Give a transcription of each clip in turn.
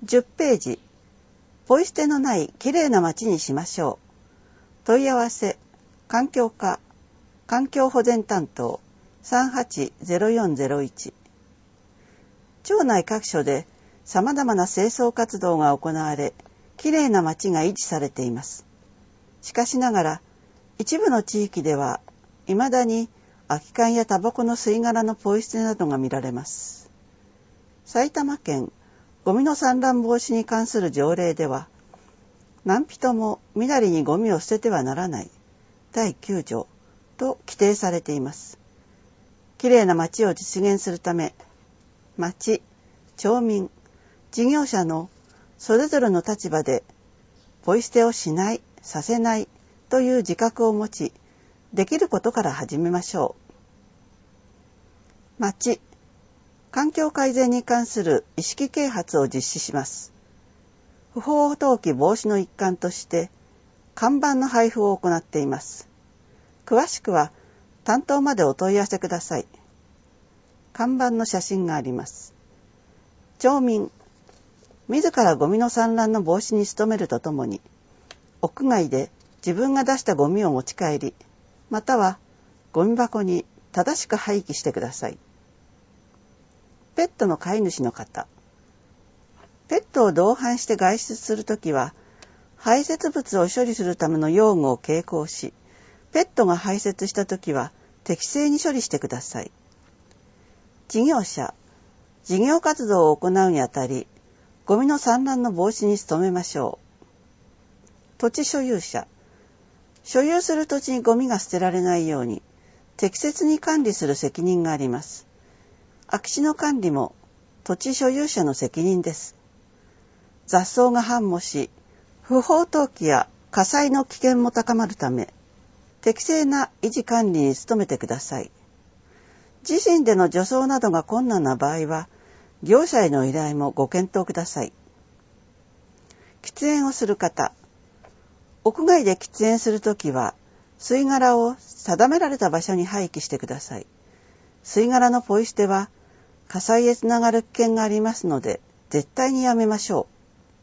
10ページ、ポイ捨てのないきれいな街にしましょう。問い合わせ、環境課、環境保全担当、380401。町内各所で様々な清掃活動が行われ、きれいな街が維持されています。しかしながら、一部の地域では、未だに空き缶やタバコの吸い殻のポイ捨てなどが見られます。埼玉県ゴミの散乱防止に関する条例では、何人も身なりにゴミを捨ててはならない第9条と規定されています。きれいな街を実現するため、町、町民、事業者のそれぞれの立場でポイ捨てをしない、させないという自覚を持ち、できることから始めましょう。町、環境改善に関する意識啓発を実施します。不法投棄防止の一環として、看板の配布を行っています。詳しくは担当までお問い合わせください。看板の写真があります。町民、自らゴミの散乱の防止に努めるとともに、屋外で自分が出したゴミを持ち帰り、またはゴミ箱に正しく廃棄してください。ペットの飼い主の方、ペットを同伴して外出するときは、排泄物を処理するための用具を携行し、ペットが排泄したときは適正に処理してください。事業者、事業活動を行うにあたり、ゴミの散乱の防止に努めましょう。土地所有者、所有する土地にゴミが捨てられないように、適切に管理する責任があります。空き地の管理も土地所有者の責任です。雑草が繁茂し、不法投棄や火災の危険も高まるため、適正な維持管理に努めてください。自身での除草などが困難な場合は、業者への依頼もご検討ください。喫煙をする方、屋外で喫煙するときは、吸い殻を定められた場所に廃棄してください。吸い殻のポイ捨ては、火災へつながる危険がありますので、絶対にやめましょう。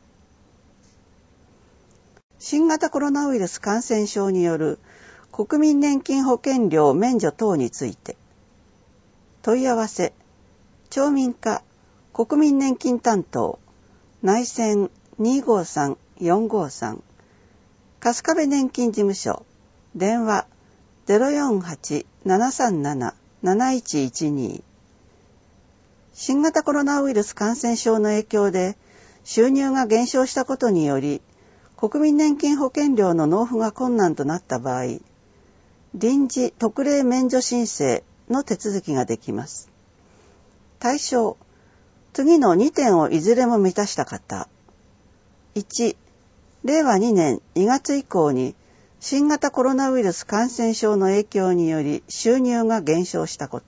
新型コロナウイルス感染症による国民年金保険料免除等について、問い合わせ、町民課国民年金担当、内線253-453、春日部年金事務所、電話048-737-7112。新型コロナウイルス感染症の影響で収入が減少したことにより、国民年金保険料の納付が困難となった場合、臨時特例免除申請の手続きができます。対象、次の2点をいずれも満たした方。1、令和2年2月以降に新型コロナウイルス感染症の影響により収入が減少したこと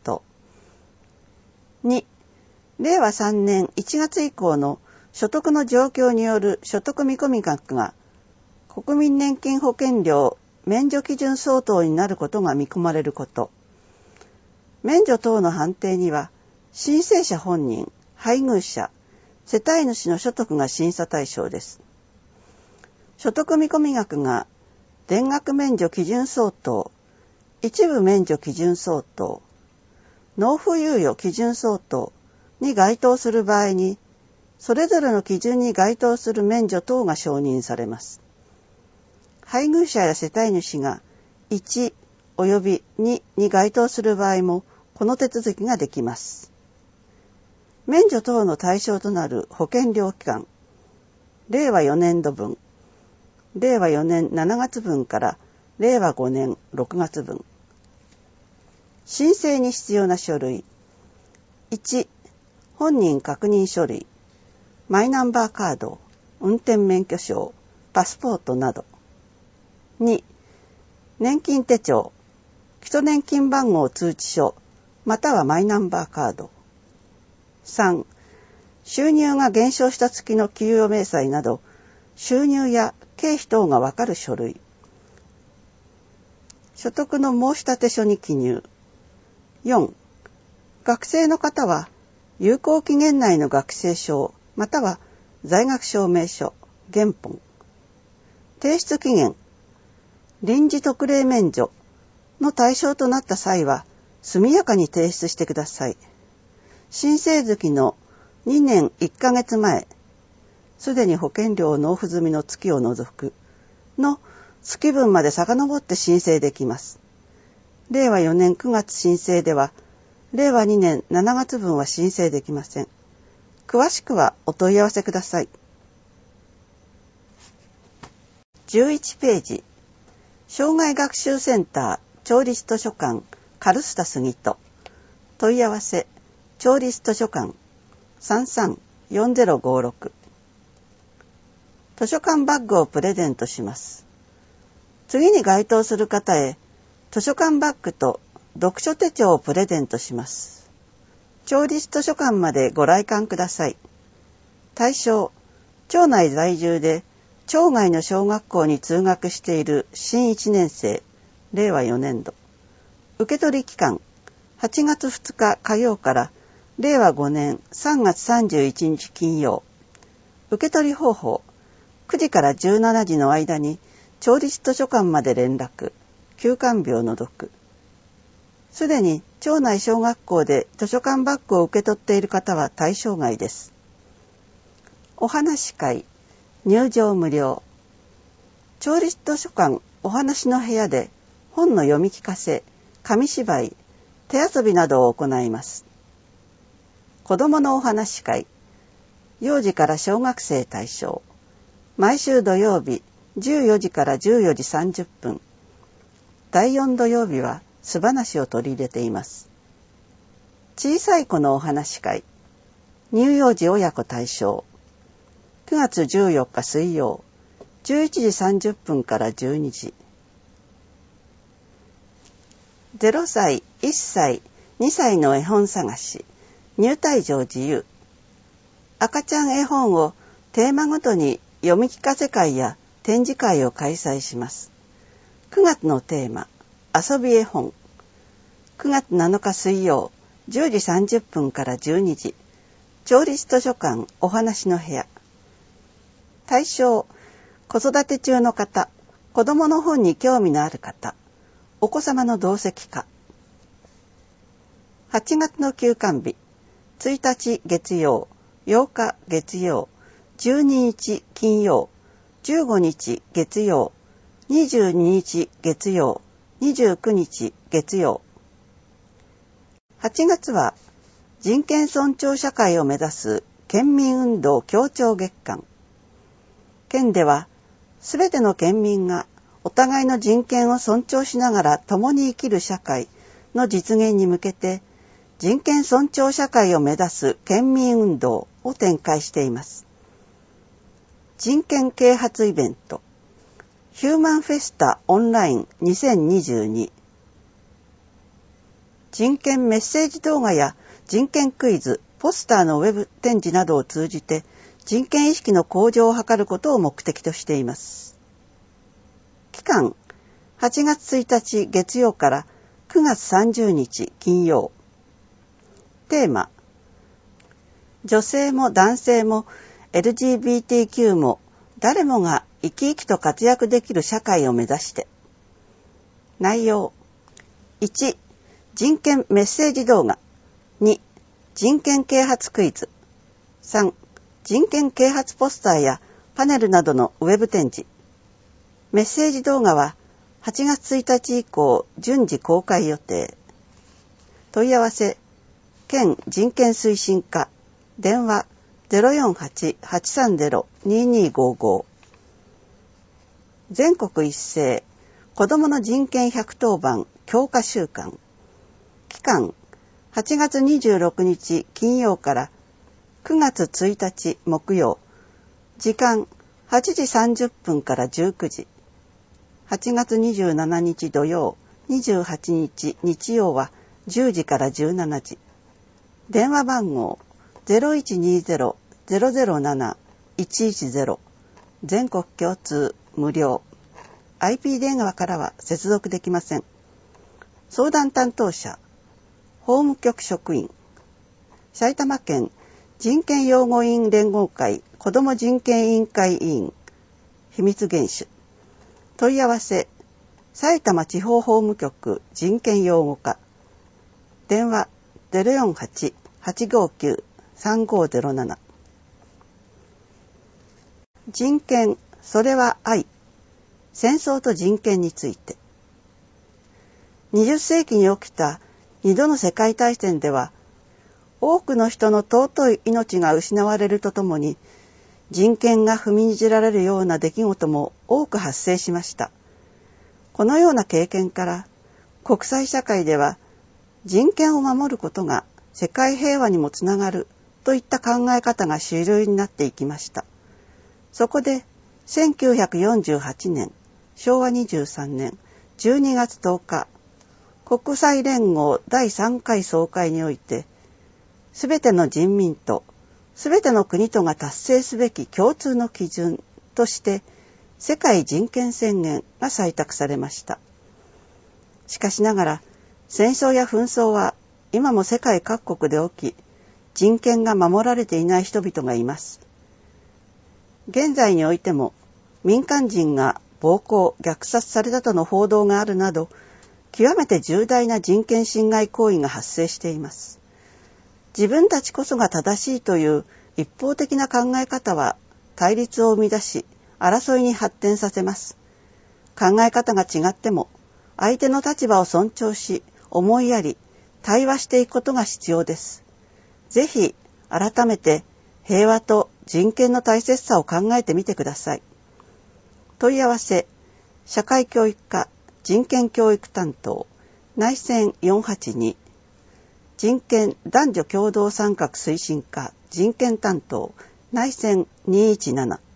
。2、令和3年1月以降の所得の状況による所得見込み額が国民年金保険料免除基準相当になることが見込まれること。免除等の判定には申請者本人、配偶者、世帯主の所得が審査対象です。所得見込み額が全額免除基準相当、一部免除基準相当、納付猶予基準相当に該当する場合に、それぞれの基準に該当する免除等が承認されます。配偶者や世帯主が1及び2に該当する場合も、この手続きができます。免除等の対象となる保険料期間、令和4年度分、令和4年7月分から令和5年6月分。申請に必要な書類。1、本人確認書類、マイナンバーカード、運転免許証、パスポートなど。2、年金手帳、基礎年金番号通知書、またはマイナンバーカード。3、収入が減少した月の給与明細など、収入や経費等がわかる書類。所得の申立書に記入。4、学生の方は、有効期限内の学生証、または在学証明書、原本。提出期限、臨時特例免除の対象となった際は、速やかに提出してください。申請月の2年1ヶ月前、すでに保険料を納付済みの月を除くの月分まで遡って申請できます。令和4年9月申請では、令和2年7月分は申請できません。詳しくはお問い合わせください。11ページ、障害学習センター町立図書館カルスタ杉戸、問い合わせ町立図書館 334056。図書館バッグをプレゼントします。次に該当する方へ図書館バッグと読書手帳をプレゼントします。町立図書館までご来館ください。対象、町内在住で町外の小学校に通学している新1年生、令和4年度。受取期間、8月2日火曜から令和5年3月31日金曜。受取方法、9時から17時の間に町立図書館まで連絡、休館日を除く。すでに町内小学校で図書館バッグを受け取っている方は対象外です。お話会、入場無料。町立図書館お話の部屋で本の読み聞かせ、紙芝居、手遊びなどを行います。子どものお話会、幼児から小学生対象。毎週土曜日14時から14時30分。第4土曜日は素話を取り入れています。小さい子のお話会、乳幼児親子対象。9月14日水曜、11時30分から12時。0歳、1歳、2歳の絵本探し、入退場自由。赤ちゃん絵本をテーマごとに読み聞かせ会や展示会を開催します。9月のテーマ、遊び絵本。9月7日水曜、10時30分から12時。町立図書館お話の部屋。対象、子育て中の方、子どもの本に興味のある方、お子様の同席か。8月の休館日、1日月曜、8日月曜、12日金曜、15日月曜、22日月曜、29日月曜。8月は人権尊重社会を目指す県民運動協調月間。県ではすべての県民がお互いの人権を尊重しながら共に生きる社会の実現に向けて人権尊重社会を目指す県民運動を展開しています。人権啓発イベント、ヒューマンフェスタオンライン2022。人権メッセージ動画や人権クイズ、ポスターのウェブ展示などを通じて人権意識の向上を図ることを目的としています。期間、8月1日月曜から9月30日金曜。テーマ、女性も男性もLGBTQ も誰もが生き生きと活躍できる社会を目指して。内容、1、人権メッセージ動画。2、人権啓発クイズ。3、人権啓発ポスターやパネルなどのウェブ展示。メッセージ動画は8月1日以降順次公開予定。問い合わせ、県人権推進課、電話 048-830-2255。全国一斉子どもの人権110番強化週間。期間、8月26日金曜から9月1日木曜。時間、8時30分から19時。8月27日土曜、28日日曜は10時から17時。電話番号 0120-007-110。全国共通無料。IP 電話からは接続できません。相談担当者、法務局職員、埼玉県人権擁護員連合会子ども人権委員会委員秘密厳守。問い合わせ埼玉地方法務局人権擁護課。電話 048-859-3507。人権、それは愛。戦争と人権について。20世紀に起きた2度の世界大戦では、多くの人の尊い命が失われるとともに、人権が踏みにじられるような出来事も多く発生しました。このような経験から、国際社会では人権を守ることが世界平和にもつながるといった考え方が主流になっていきました。そこで1948年、昭和23年12月10日、国際連合第3回総会において、すべての人民とすべての国とが達成すべき共通の基準として世界人権宣言が採択されました。しかしながら戦争や紛争は今も世界各国で起き、人権が守られていない人々がいます。現在においても民間人が暴行・虐殺されたとの報道があるなど、極めて重大な人権侵害行為が発生しています。自分たちこそが正しいという一方的な考え方は対立を生み出し、争いに発展させます。考え方が違っても、相手の立場を尊重し、思いやり、対話していくことが必要です。ぜひ、改めて平和と人権の大切さを考えてみてください。問い合わせ、社会教育課人権教育担当、内線482、人権男女共同参画推進課人権担当、内線217。